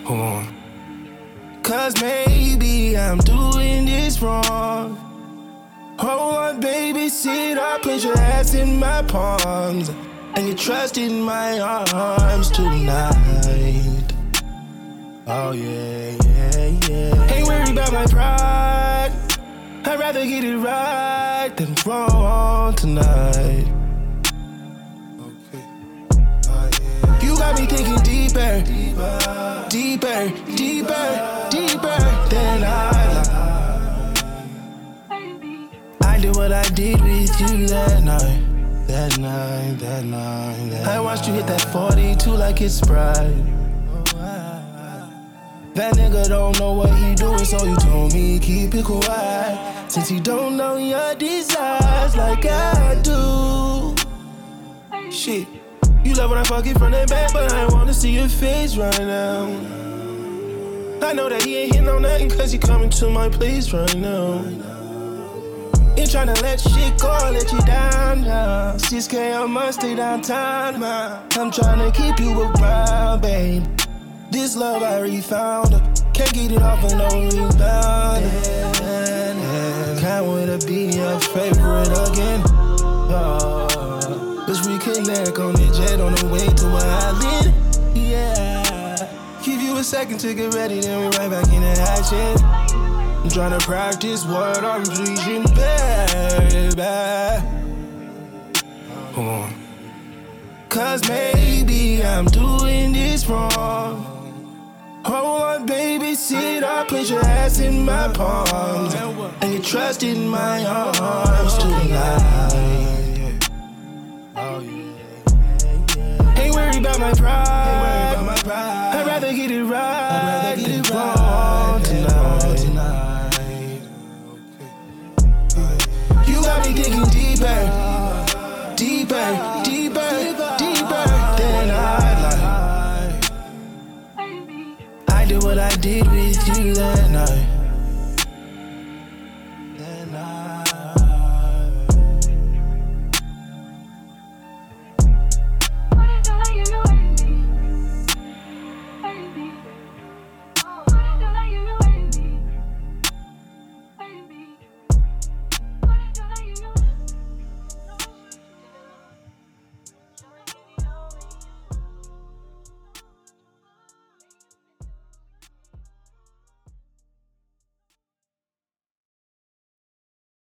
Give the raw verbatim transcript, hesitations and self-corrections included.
Hold on. Cause maybe I'm doing this wrong. Hold on, baby, sit up, put your ass in my palms, and you trust in my arms tonight. Oh yeah, yeah, yeah. Ain't worried about my pride. I'd rather get it right than wrong tonight. Okay. Oh, yeah. You got me thinking deeper, deeper, deeper, deeper, deeper than I like. I did what I did with you that night, that night, that night. That I watched you hit that forty-two like it's Sprite. That nigga don't know what he doing, so you told me keep it quiet. Since he don't know your desires like I do. Shit, you love when I fuck it from the back, but I wanna see your face right now. I know that he ain't hitting on nothing cause he coming to my place right now. Ain't tryna let shit go, let you down now. six K a month, stay downtown, man. I'm tryna keep you around, babe. This love I already found, can't get it off of no rebound. Can't wait to be your favorite again. Oh, let's reconnect on the jet on the way to where I live. Yeah, give you a second to get ready, then we right back in the action. I'm tryna practice what I'm preaching, baby. Hold on. Cause maybe I'm doing this wrong. Hold on, baby, sit up, put your ass in my palms, and you trust in my arms tonight. Ain't worried about my pride. I'd rather get it right than wrong tonight. You got me thinking deeper, deeper, deeper, deeper than I like. I did what I did with you that night.